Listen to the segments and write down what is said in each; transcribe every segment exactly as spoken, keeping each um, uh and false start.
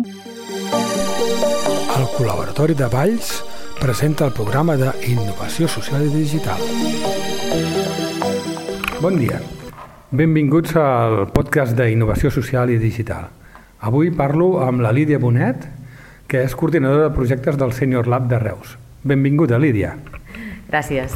El Col·laboratori de Valls presenta el programa d'Innovació Social i Digital. Bon dia. Benvinguts al podcast d'Innovació Social i Digital. Avui parlo amb la Lídia Bonet, que és coordinadora de projectes del Senior Lab de Reus. Benvinguda, Lídia. Gràcies.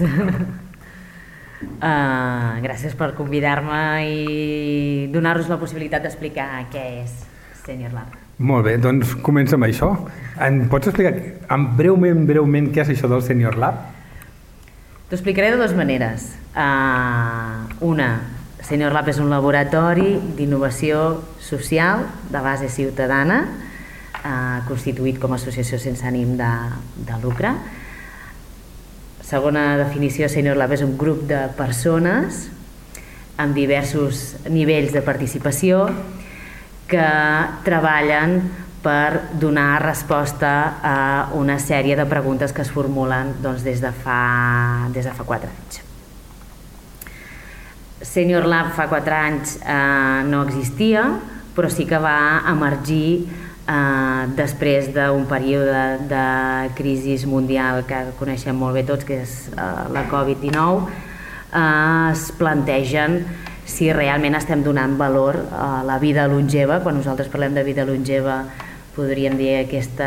Uh, gràcies per convidar-me i donar-nos la possibilitat d'explicar què és Senior Lab. Molt bé, doncs comença amb això. Em pots explicar breument, breument què és això del Senior Lab? T'ho explicaré de dues maneres. Uh, una, Senior Lab és un laboratori d'innovació social de base ciutadana, uh, constituït com a associació sense ànim de, de lucre. Segona definició, Senior Lab és un grup de persones amb diversos nivells de participació que treballen per donar resposta a una sèrie de preguntes que es formulen doncs, des de fa, des de fa quatre anys. Senior Lab fa quatre anys eh, no existia, però sí que va emergir eh, després d'un període de crisi mundial que coneixem molt bé tots, que és eh, la covid dinou. Eh, es plantegen si realment estem donant valor a la vida longeva. Quan nosaltres parlem de vida longeva podríem dir aquesta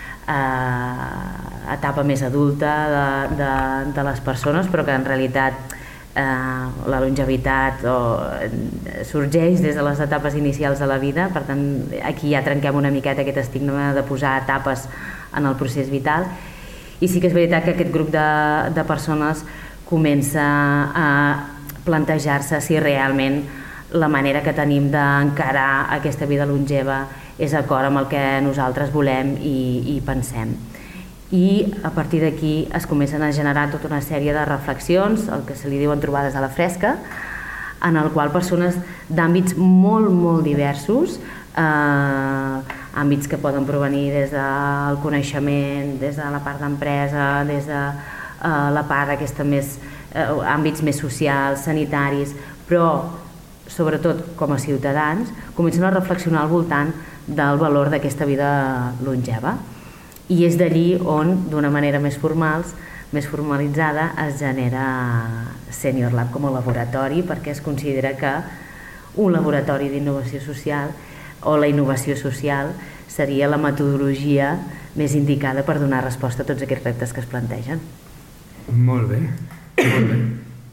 eh, etapa més adulta de, de, de les persones, però que en realitat eh, la longevitat o, eh, sorgeix des de les etapes inicials de la vida. Per tant, aquí ja trenquem una miqueta aquest estigma de posar etapes en el procés vital. I sí que és veritat que aquest grup de, de persones comença a plantejar-se si realment la manera que tenim d'encarar aquesta vida longeva és d'acord amb el que nosaltres volem i, i pensem. I a partir d'aquí es comencen a generar tota una sèrie de reflexions, el que se li diuen trobades a la fresca, en el qual persones d'àmbits molt, molt diversos, eh, àmbits que poden provenir des del coneixement, des de la part d'empresa, des de eh, la part aquesta més àmbits més socials, sanitaris, però sobretot com a ciutadans comencen a reflexionar al voltant del valor d'aquesta vida longeva. I és d'allí on, d'una manera més formal, més formalitzada, es genera Senior Lab com a laboratori, perquè es considera que un laboratori d'innovació social o la innovació social seria la metodologia més indicada per donar resposta a tots aquests reptes que es plantegen. Molt bé. Molt bé.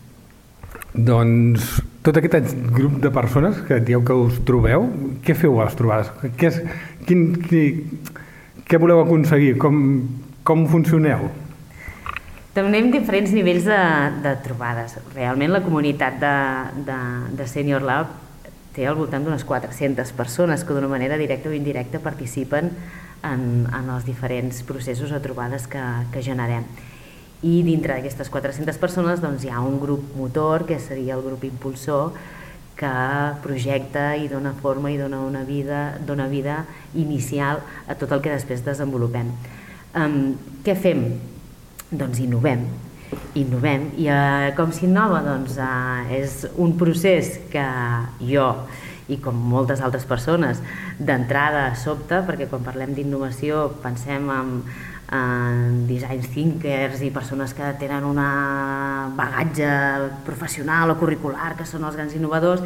Doncs tot aquest grup de persones que dieu que us trobeu, què feu a les trobades? Què, és, quin, qui, què voleu aconseguir? Com, com funcioneu? Tenim diferents nivells de, de trobades. Realment la comunitat de, de, de Senior Lab té al voltant d'unes quatre-centes persones que d'una manera directa o indirecta participen en, en els diferents processos o trobades que, que generem. I dintre d'aquestes quatre-centes persones doncs, hi ha un grup motor, que seria el grup impulsor, que projecta i dona forma i dona una vida, dona vida inicial a tot el que després desenvolupem. Um, què fem? Doncs innovem. Innovem. I uh, com s'innova? Doncs uh, és un procés que jo i com moltes altres persones d'entrada sobta, perquè quan parlem d'innovació pensem en en design thinkers i persones que tenen un bagatge professional o curricular, que són els grans innovadors,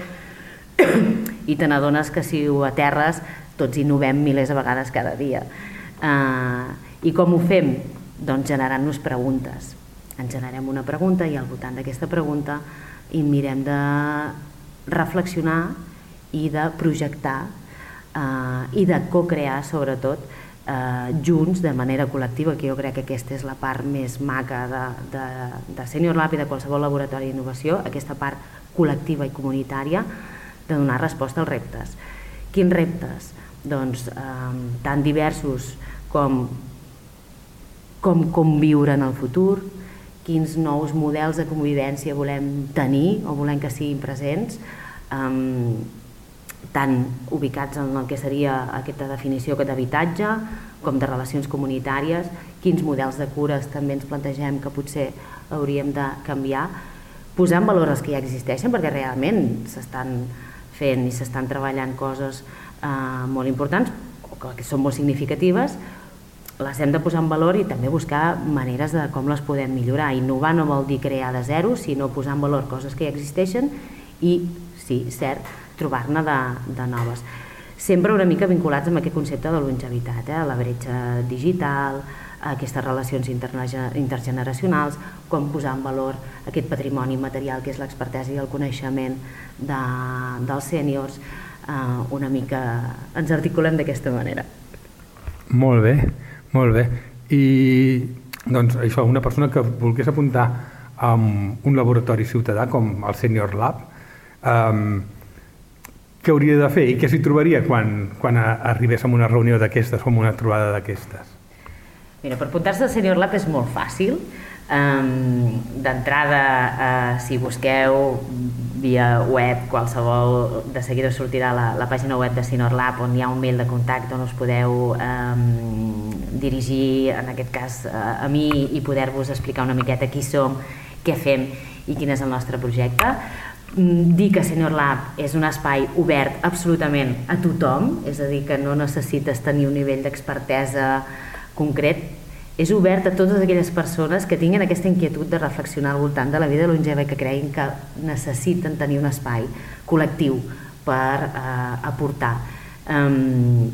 i te n'adones que si ho aterres tots innovem milers de vegades cada dia. Uh, I com ho fem? Doncs generant-nos preguntes. Ens generem una pregunta i al voltant d'aquesta pregunta i mirem de reflexionar i de projectar uh, i de co-crear sobretot Uh, junts, de manera col·lectiva, que jo crec que aquesta és la part més maca de, de, de Senior Lab i de qualsevol laboratori d'innovació, aquesta part col·lectiva i comunitària de donar resposta als reptes. Quins reptes? Doncs uh, tan diversos com com conviure en el futur, quins nous models de convivència volem tenir o volem que siguin presents, um, tant ubicats en el que seria aquesta definició d'habitatge com de relacions comunitàries, quins models de cures també ens plantegem que potser hauríem de canviar, posar en valor els que ja existeixen, perquè realment s'estan fent i s'estan treballant coses eh, molt importants, que són molt significatives, les hem de posar en valor i també buscar maneres de com les podem millorar. Innovar no vol dir crear de zero, sinó posar en valor coses que ja existeixen i, sí, cert, trobar-ne de, de noves. Sempre una mica vinculats amb aquest concepte de longevitat, eh? La bretxa digital, aquestes relacions intergeneracionals, com posar en valor aquest patrimoni material que és l'expertesa i el coneixement de, dels sèniors, eh, una mica ens articulem d'aquesta manera. Molt bé. Molt bé. I doncs això, una persona que volgués apuntar a un laboratori ciutadà com el Senior Lab, um, què hauria de fer i què s'hi trobaria quan, quan arribés a una reunió d'aquestes o a una trobada d'aquestes? Mira, per apuntar-se al Senior Lab és molt fàcil. Um, D'entrada, uh, si busqueu via web, qualsevol, de seguida sortirà la, la pàgina web de Senior Lab on hi ha un mail de contacte on us podeu um, dirigir, en aquest cas a, a mi, i poder-vos explicar una miqueta qui som, què fem i quin és el nostre projecte. Dir que Senior Lab és un espai obert absolutament a tothom, és a dir, que no necessites tenir un nivell d'expertesa concret, és obert a totes aquelles persones que tinguin aquesta inquietud de reflexionar al voltant de la vida longeva i que creguin que necessiten tenir un espai col·lectiu per eh, aportar. Um,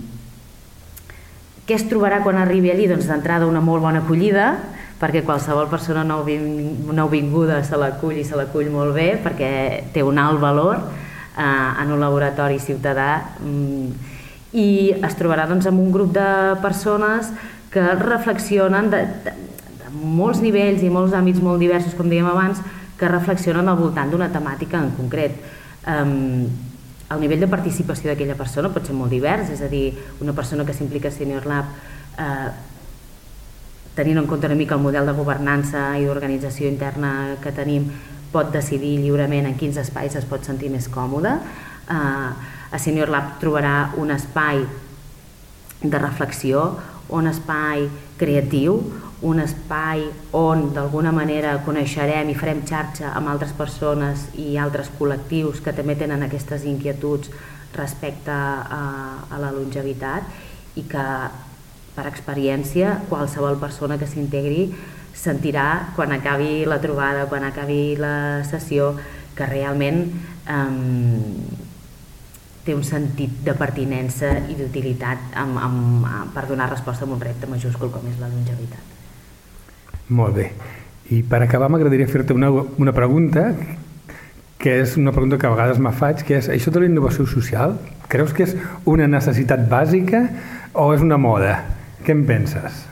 què es trobarà quan arribi allí? Doncs d'entrada una molt bona acollida, perquè qualsevol persona nouvinguda se l'acull i se l'acull molt bé, perquè té un alt valor eh, en un laboratori ciutadà, um, i es trobarà doncs, amb un grup de persones que reflexionen de, de, de molts nivells i molts àmbits molt diversos, com dèiem abans, que reflexionen al voltant d'una temàtica en concret. Um, el nivell de participació d'aquella persona pot ser molt divers, és a dir, una persona que s'implica a Senior Lab, eh, tenint en compte una mica el model de governança i d'organització interna que tenim, pot decidir lliurement en quins espais es pot sentir més còmode. Eh, a Senior Lab trobarà un espai de reflexió, un espai creatiu, un espai on d'alguna manera coneixerem i farem xarxa amb altres persones i altres col·lectius que també tenen aquestes inquietuds respecte a, a la longevitat i que per experiència qualsevol persona que s'integri sentirà quan acabi la trobada, quan acabi la sessió, que realment eh, té un sentit de pertinença i d'utilitat amb, amb, per donar resposta a un repte majúscul com és la longevitat. Molt bé. I per acabar m'agradaria fer-te una, una pregunta, que és una pregunta que a vegades me faig, que és, això de la innovació social, creus que és una necessitat bàsica o és una moda? Què en penses?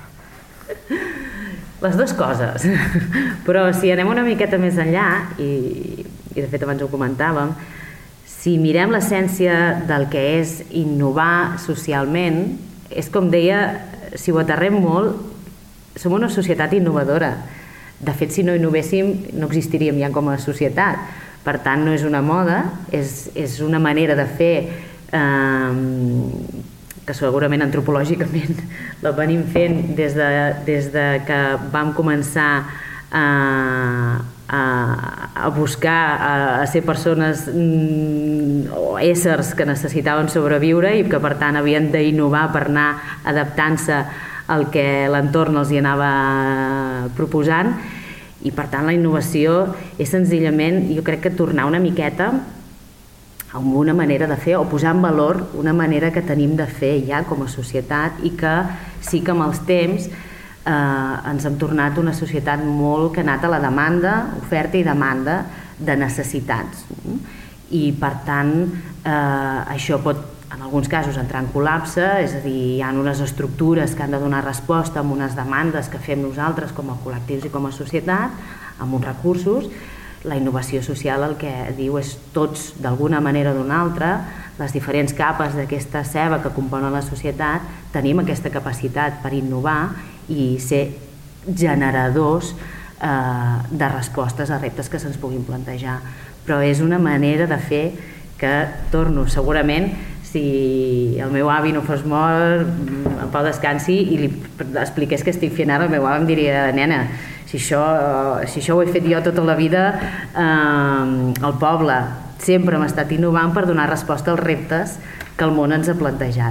Les dues coses, però si anem una miqueta més enllà, i, i de fet abans ho comentàvem, si mirem l'essència del que és innovar socialment, és com deia, si ho aterrem molt, som una societat innovadora. De fet, si no innovéssim, no existiríem ja com a societat. Per tant, no és una moda, és, és una manera de fer eh, que segurament antropològicament la venim fent des de, des de que vam començar a, a, a buscar a, a ser persones mm, o éssers que necessitaven sobreviure i que per tant havien d'innovar per anar adaptant-se al que l'entorn els hi anava proposant, i per tant la innovació és senzillament, jo crec que tornar una miqueta a una manera de fer o posar en valor una manera que tenim de fer ja com a societat i que sí que amb els temps eh, ens hem tornat una societat molt que ha anat a la demanda, oferta i demanda de necessitats. I per tant eh, això pot en alguns casos entrar en col·lapse, és a dir, hi ha unes estructures que han de donar resposta a unes demandes que fem nosaltres com a col·lectius i com a societat, amb uns recursos. La innovació social el que diu és tots, d'alguna manera o d'una altra, les diferents capes d'aquesta ceba que componen la societat, tenim aquesta capacitat per innovar i ser generadors eh, de respostes a reptes que se'ns puguin plantejar. Però és una manera de fer que, torno, segurament, si el meu avi no fos mort, en pau descansi, i li expliqués què estic fent ara, el meu avi em diria, nena, si això, si això ho he fet jo tota la vida, eh, el poble sempre hem estat innovant per donar resposta als reptes que el món ens ha plantejat.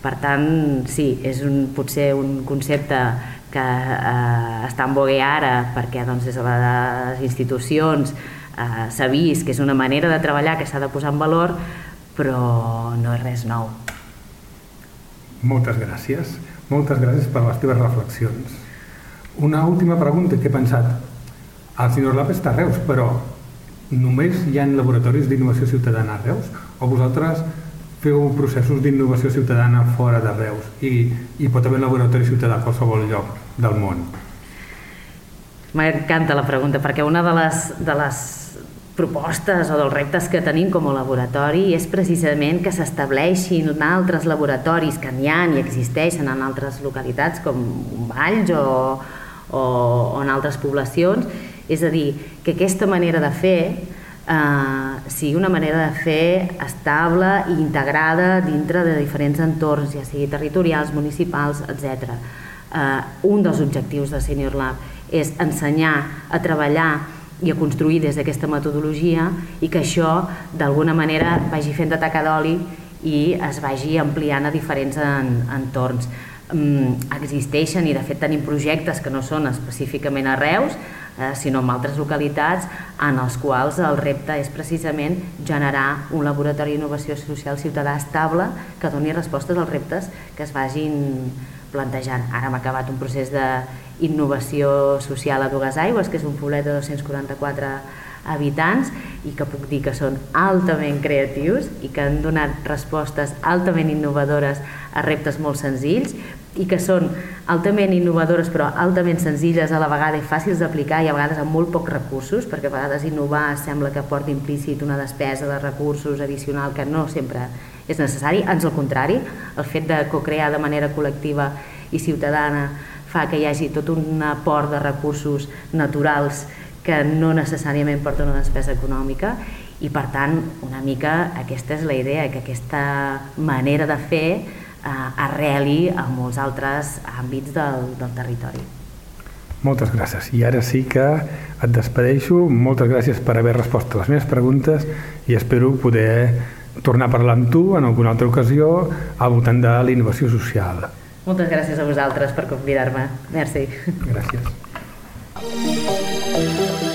Per tant, sí, és un, potser un concepte que eh, està en vogue ara perquè doncs, des de les institucions eh, s'ha vist que és una manera de treballar que s'ha de posar en valor, però no és res nou. Moltes gràcies. Moltes gràcies per les teves reflexions. Una última pregunta que he pensat. El Senior Lab està a Reus, però només hi ha laboratoris d'innovació ciutadana a Reus? O vosaltres feu processos d'innovació ciutadana fora de Reus i hi pot haver laboratori ciutadà a qualsevol lloc del món? M'encanta la pregunta, perquè una de les, de les propostes o dels reptes que tenim com a laboratori és precisament que s'estableixin altres laboratoris que n'hi ha i existeixen en altres localitats com Valls o, o, o en altres poblacions. És a dir, que aquesta manera de fer eh, sigui una manera de fer estable i integrada dintre de diferents entorns, ja sigui territorials, municipals, etcètera. Eh, un dels objectius de Senior Lab és ensenyar a treballar i a construir des d'aquesta metodologia i que això d'alguna manera vagi fent de taca d'oli i es vagi ampliant a diferents en, entorns. Um, existeixen i de fet tenim projectes que no són específicament a Reus, eh, sinó en altres localitats en els quals el repte és precisament generar un laboratori d'innovació social ciutadà estable que doni respostes als reptes que es vagin plantejant. Ara hem acabat un procés d'innovació social a Duesaigües, que és un poblet de dos-cents quaranta-quatre habitants i que puc dir que són altament creatius i que han donat respostes altament innovadores a reptes molt senzills i que són altament innovadores però altament senzilles a la vegada i fàcils d'aplicar i a vegades amb molt pocs recursos, perquè a vegades innovar sembla que porti implícit una despesa de recursos addicional que no sempre és necessari, ans al contrari, el fet de co-crear de manera col·lectiva i ciutadana fa que hi hagi tot un aport de recursos naturals que no necessàriament porta una despesa econòmica i per tant una mica aquesta és la idea, que aquesta manera de fer eh, arreli a molts altres àmbits del, del territori. Moltes gràcies. I ara sí que et despedeixo. Moltes gràcies per haver respost a les meves preguntes i espero poder tornar a parlar amb tu en alguna altra ocasió al voltant de la innovació social. Moltes gràcies a vosaltres per convidar-me. Merci. Gràcies.